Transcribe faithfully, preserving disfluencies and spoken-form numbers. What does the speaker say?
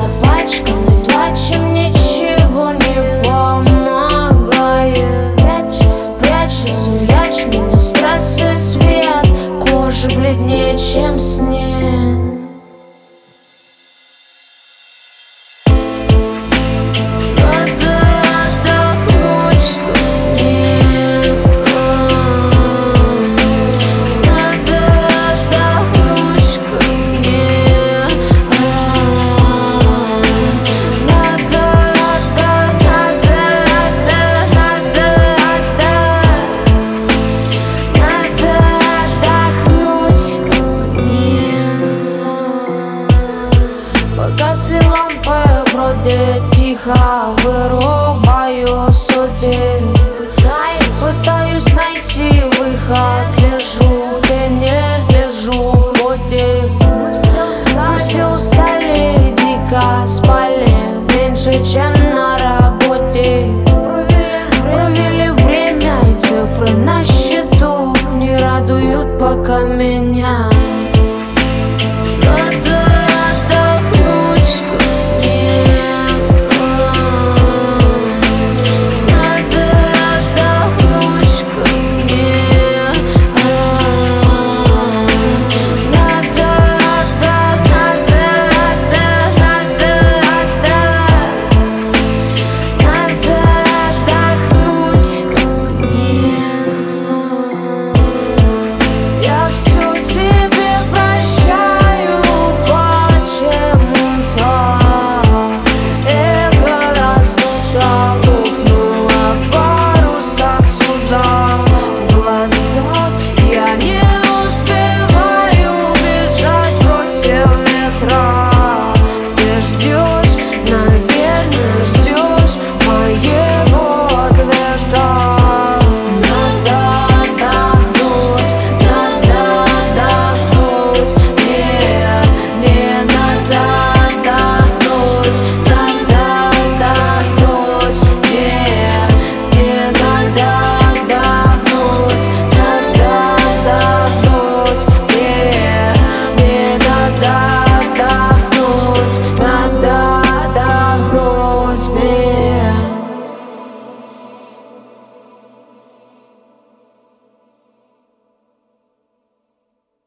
запачканный плачем ничего не помогает. Прячется, прячется в ячмене стресс и свет, кожа бледнее, чем снег. Погасли лампы, вроде тихо вырубаю сути. Пытаюсь, пытаюсь найти выход. Лежу в пене, лежу в поте. Мы все устали, мы все устали, дико спали. Меньше, чем